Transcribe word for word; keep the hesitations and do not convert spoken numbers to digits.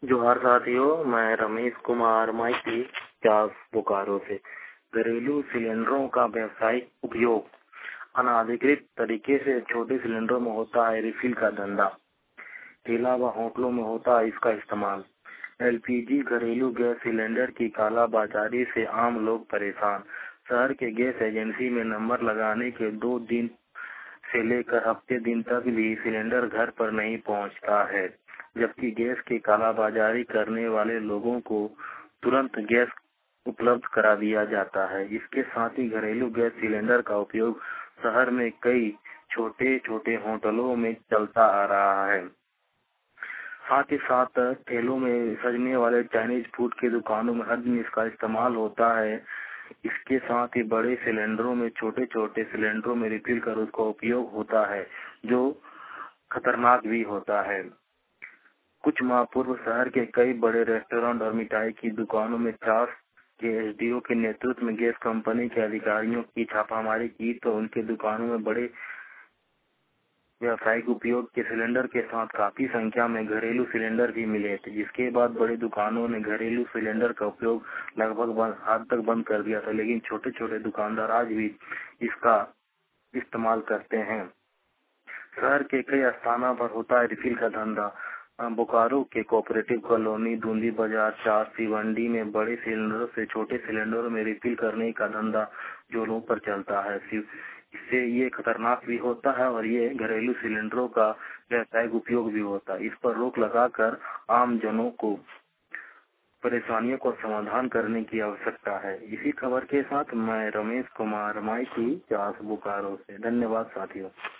जोहार साथियों, मैं रमेश कुमार माइती चास बोकारो से। घरेलू सिलेंडरों का व्यावसायिक उपयोग। अनाधिकृत तरीके से छोटे सिलेंडरों में होता है रिफिल का धंधा। ठेला व होटलों में होता है इसका इस्तेमाल। एलपीजी घरेलू गैस सिलेंडर की कालाबाजारी से आम लोग परेशान। शहर के गैस एजेंसी में नंबर लगाने के दो दिन से लेकर हफ्ते दिन तक भी सिलेंडर घर पर नहीं पहुंचता है, जबकि गैस की कालाबाजारी करने वाले लोगों को तुरंत गैस उपलब्ध करा दिया जाता है। इसके साथ ही घरेलू गैस सिलेंडर का उपयोग शहर में कई छोटे छोटे होटलों में चलता आ रहा है। साथ ही साथ ठेलों में सजने वाले चाइनीज फूड की दुकानों में हर दिन इसका इस्तेमाल होता है। इसके साथ ही बड़े सिलेंडरों में छोटे छोटे सिलेंडरों में रिफिल कर उसका उपयोग होता है, जो खतरनाक भी होता है। कुछ माह पूर्व शहर के कई बड़े रेस्टोरेंट और मिठाई की दुकानों में चास के एसडीओ के नेतृत्व में गैस कंपनी के अधिकारियों की छापामारी की तो उनके दुकानों में बड़े व्यावसायिक उपयोग के सिलेंडर के साथ काफी संख्या में घरेलू सिलेंडर भी मिले थे, जिसके बाद बड़ी दुकानों ने घरेलू सिलेंडर का उपयोग लगभग हद तक बंद कर दिया था, लेकिन छोटे छोटे दुकानदार आज भी इसका इस्तेमाल करते हैं। शहर के कई स्थानों पर होता है रिफिल का धंधा। बोकारो के कोऑपरेटिव कॉलोनी, दूंदी बाजार, चास, सिवंडी में बड़े सिलेंडरों से छोटे सिलेंडरों में रिफिल करने का धंधा जोरों पर चलता है। इससे ये खतरनाक भी होता है और ये घरेलू सिलेंडरों का व्यावसायिक उपयोग भी होता है। इस पर रोक लगाकर आम जनों को परेशानियों को समाधान करने की आवश्यकता है। इसी खबर के साथ मैं रमेश कुमार माइती चास बोकारो से। धन्यवाद साथियों।